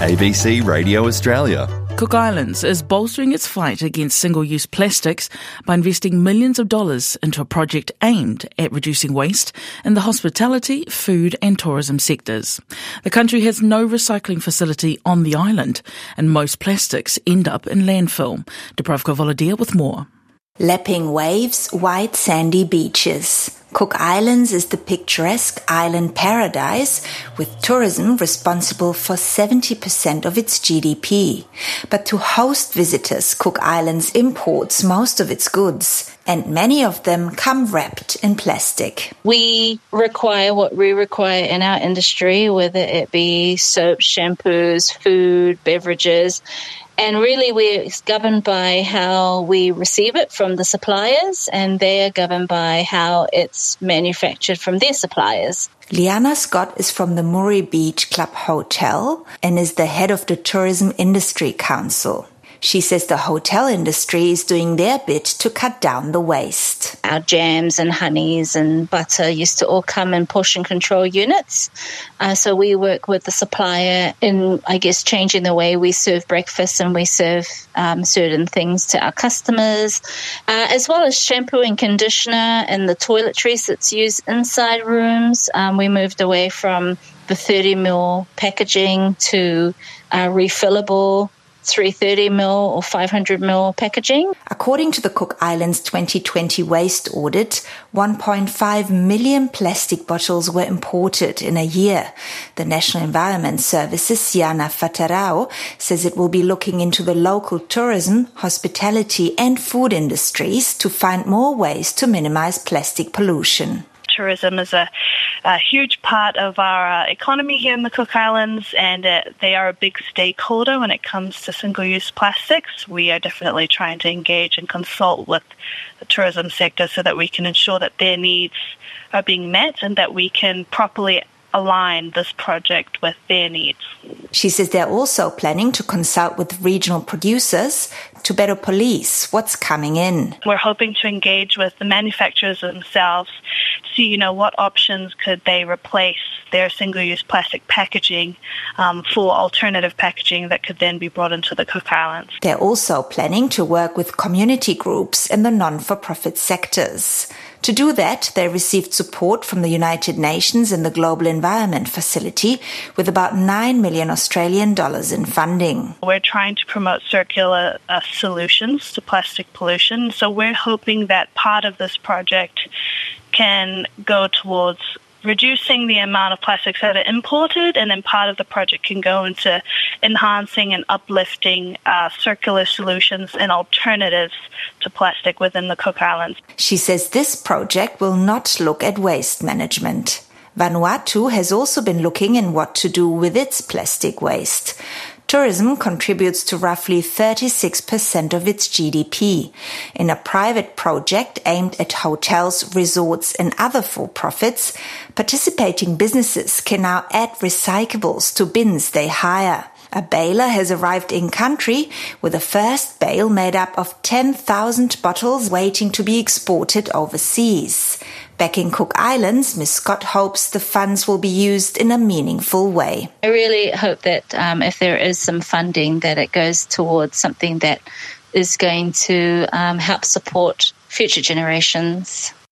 ABC Radio Australia. Cook Islands is bolstering its fight against single-use plastics by investing millions of dollars into a project aimed at reducing waste in the hospitality, food and tourism sectors. The country has no recycling facility on the island, and most plastics end up in landfill. Dubravka Volodia with more. Lapping waves, white sandy beaches. Cook Islands is the picturesque island paradise, with tourism responsible for 70% of its GDP. But to host visitors, Cook Islands imports most of its goods, and many of them come wrapped in plastic. We require what we require in our industry, whether it be soaps, shampoos, food, beverages. And really, we're governed by how we receive it from the suppliers, and they are governed by how it's manufactured from their suppliers. Liana Scott is from the Murray Beach Club Hotel and is the head of the Tourism Industry Council. She says the hotel industry is doing their bit to cut down the waste. Our jams and honeys and butter used to all come in portion control units. So we work with the supplier in, changing the way we serve breakfast and we serve certain things to our customers, as well as shampoo and conditioner and the toiletries that's used inside rooms. We moved away from the 30ml packaging to refillable 330ml or 500ml packaging. According to the Cook Islands 2020 waste audit, 1.5 million plastic bottles were imported in a year. The National Environment Service's Siana Fatarao says it will be looking into the local tourism, hospitality and food industries to find more ways to minimize plastic pollution. Tourism is a huge part of our economy here in the Cook Islands, and they are a big stakeholder when it comes to single-use plastics. We are definitely trying to engage and consult with the tourism sector so that we can ensure that their needs are being met and that we can properly align this project with their needs. She says they're also planning to consult with regional producers to better police what's coming in. We're hoping to engage with the manufacturers themselves to see, what options could they replace their single-use plastic packaging for alternative packaging that could then be brought into the Cook Islands. They're also planning to work with community groups in the non-for-profit sectors. To do that, they received support from the United Nations and the Global Environment Facility with about $9 million Australian dollars in funding. We're trying to promote circular solutions to plastic pollution, so we're hoping that part of this project can go towards reducing the amount of plastics that are imported, and then part of the project can go into enhancing and uplifting circular solutions and alternatives to plastic within the Cook Islands. She says this project will not look at waste management. Vanuatu has also been looking in what to do with its plastic waste. Tourism contributes to roughly 36% of its GDP. In a private project aimed at hotels, resorts and other for-profits, participating businesses can now add recyclables to bins they hire. A baler has arrived in country with the first bale made up of 10,000 bottles waiting to be exported overseas. Back in Cook Islands, Ms. Scott hopes the funds will be used in a meaningful way. I really hope that if there is some funding, that it goes towards something that is going to help support future generations.